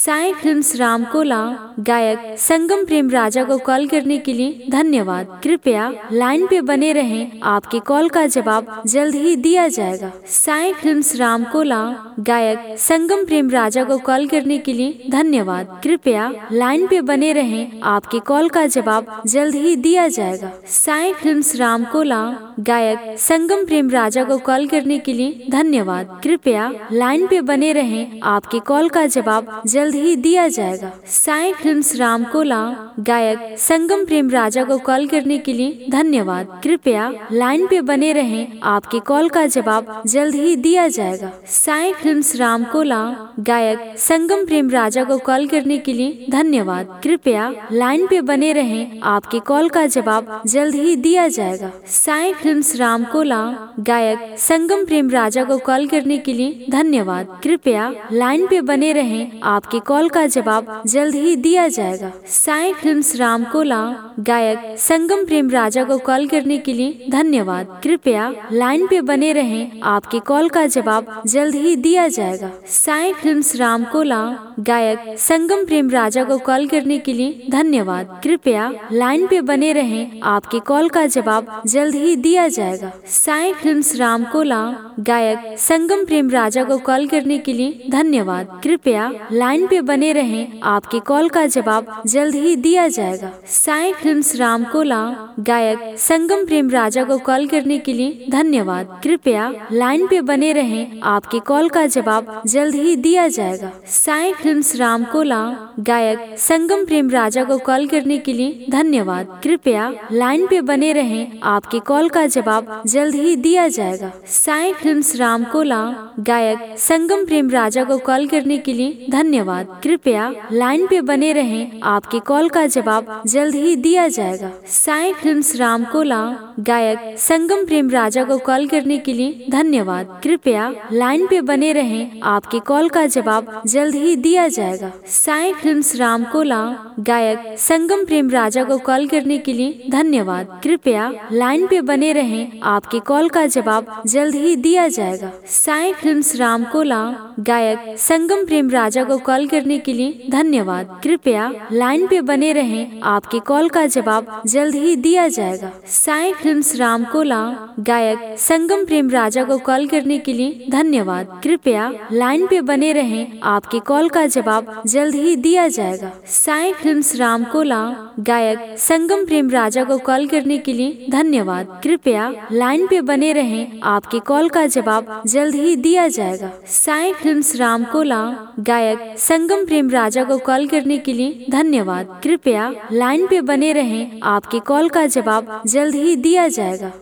Sai films Ramkola गायक संगम प्रेम राजा को call करने के लिए धन्यवाद। कृपया लाइन पे बने रहें, आपके कॉल का जवाब जल्द ही दिया जाएगा। साई फिल्म्स रामकोला गायक संगम प्रेम राजा को कॉल करने के लिए धन्यवाद। कृपया लाइन पे बने रहें, आपके कॉल का जवाब जल्द ही दिया जाएगा। साई फिल्म्स रामकोला गायक संगम प्रेम राजा को कॉल करने के लिए धन्यवाद। कृपया लाइन पे बने रहें, आपके कॉल का जवाब जल्द ही दिया जाएगा। साई फिल्म्स रामकोला गायक संगम प्रेम राजा को कॉल करने के लिए धन्यवाद। कृपया लाइन पे बने रहें, आपके कॉल का जवाब जल्द ही दिया जाएगा। साई फिल्म्स रामकोला गायक संगम प्रेम राजा को कॉल करने के लिए धन्यवाद। कृपया लाइन पे बने रहें, आपके कॉल का जवाब जल्द ही दिया जाएगा। साई फिल्म्स रामकोला गायक संगम प्रेम राजा को कॉल करने के लिए धन्यवाद। कृपया लाइन पे बने रहें, आपके कॉल का जवाब जल्द ही दिया जाएगा। साई फिल्म्स रामकोला गायक संगम प्रेम राजा को कॉल करने के लिए धन्यवाद। कृपया लाइन पे बने रहें, आपके कॉल का जवाब जल्द ही दिया जाएगा। साई फिल्म्स रामकोला गायक संगम प्रेम राजा को कॉल करने के लिए धन्यवाद। कृपया लाइन पे बने रहें, आपके कॉल का जवाब जल्द ही दिया जाएगा। साई फिल्म्स रामकोला गायक संगम प्रेम राजा को कॉल करने के लिए धन्यवाद। कृपया लाइन पे बने रहें, आपके कॉल का जवाब जल्द ही दिया जाएगा। साई फिल्म्स रामकोला गायक संगम प्रेम राजा को कॉल करने के लिए धन्यवाद। कृपया लाइन पे बने रहें, आपके कॉल का जवाब जल्द ही दिया जाएगा। साई फिल्म्स रामकोला गायक संगम प्रेम राजा को कॉल करने के लिए धन्यवाद। कृपया लाइन पे बने रहें, आपके कॉल का जवाब जल्द ही दिया जाएगा। साई फिल्म्स रामकोला गायक संगम प्रेम राजा को कॉल करने के लिए धन्यवाद। कृपया लाइन पे बने रहें, आपके कॉल का जवाब जल्द ही दिया जाएगा। साई फिल्म्स रामकोला गायक संगम प्रेम राजा को कॉल करने के लिए धन्यवाद। कृपया लाइन पे बने रहें, आपके कॉल का जवाब जल्द ही दिया जाएगा। साई फिल्म्स रामकोला गायक संगम प्रेम राजा को कॉल करने के लिए धन्यवाद। कृपया लाइन पे बने रहें, आपके कॉल का जवाब जल्द ही दिया जाएगा। साई फिल्म्स रामकोला गायक संगम प्रेम राजा को कॉल करने के लिए धन्यवाद। कृपया लाइन पे बने रहें, आपके कॉल का जवाब जल्द ही दिया जाएगा। साई फिल्म्स रामकोला गायक संगम प्रेम राजा को कॉल करने के लिए धन्यवाद। कृपया लाइन पे बने रहें, आपके कॉल का जवाब जल्द ही दिया जाएगा। साई फिल्म्स रामकोला गायक संगम प्रेम राजा को कॉल करने के लिए धन्यवाद। कृपया लाइन पे बने रहें, आपके कॉल का जवाब जल्द ही दिया जाएगा। साई फिल्म्स रामकोला गायक संगम प्रेम राजा को कॉल करने के लिए धन्यवाद। कृपया लाइन पे बने रहें, आपके कॉल का जवाब जल्द ही दिया जाएगा।